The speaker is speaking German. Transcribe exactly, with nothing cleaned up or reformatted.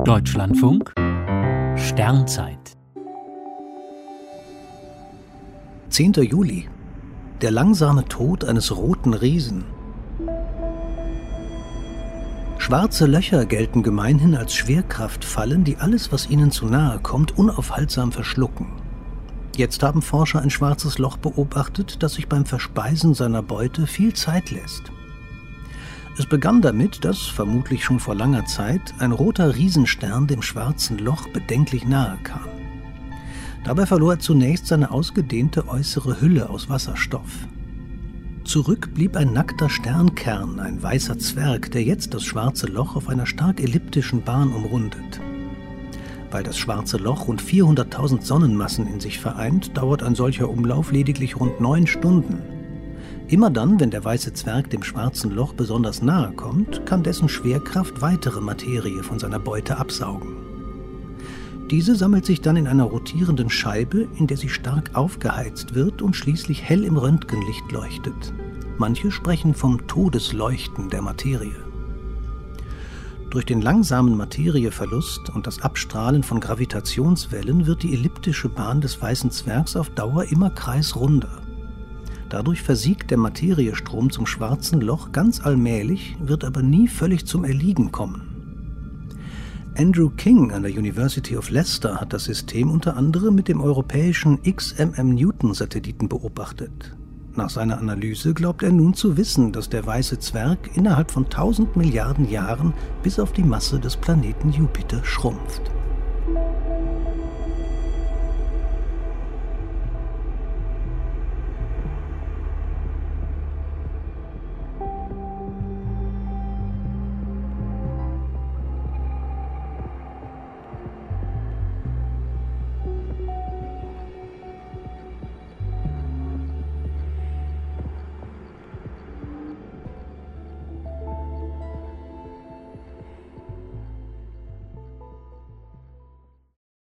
Deutschlandfunk Sternzeit zehnter Juli. Der langsame Tod eines roten Riesen. Schwarze Löcher gelten gemeinhin als Schwerkraftfallen, die alles, was ihnen zu nahe kommt, unaufhaltsam verschlucken. Jetzt haben Forscher ein schwarzes Loch beobachtet, das sich beim Verspeisen seiner Beute viel Zeit lässt. Es begann damit, dass, vermutlich schon vor langer Zeit, ein roter Riesenstern dem schwarzen Loch bedenklich nahe kam. Dabei verlor er zunächst seine ausgedehnte äußere Hülle aus Wasserstoff. Zurück blieb ein nackter Sternkern, ein weißer Zwerg, der jetzt das schwarze Loch auf einer stark elliptischen Bahn umrundet. Weil das schwarze Loch rund vierhunderttausend Sonnenmassen in sich vereint, dauert ein solcher Umlauf lediglich rund neun Stunden. Immer dann, wenn der weiße Zwerg dem schwarzen Loch besonders nahe kommt, kann dessen Schwerkraft weitere Materie von seiner Beute absaugen. Diese sammelt sich dann in einer rotierenden Scheibe, in der sie stark aufgeheizt wird und schließlich hell im Röntgenlicht leuchtet. Manche sprechen vom Todesleuchten der Materie. Durch den langsamen Materieverlust und das Abstrahlen von Gravitationswellen wird die elliptische Bahn des weißen Zwergs auf Dauer immer kreisrunder. Dadurch versiegt der Materiestrom zum schwarzen Loch ganz allmählich, wird aber nie völlig zum Erliegen kommen. Andrew King an der University of Leicester hat das System unter anderem mit dem europäischen X M M Newton-Satelliten beobachtet. Nach seiner Analyse glaubt er nun zu wissen, dass der weiße Zwerg innerhalb von tausend Milliarden Jahren bis auf die Masse des Planeten Jupiter schrumpft.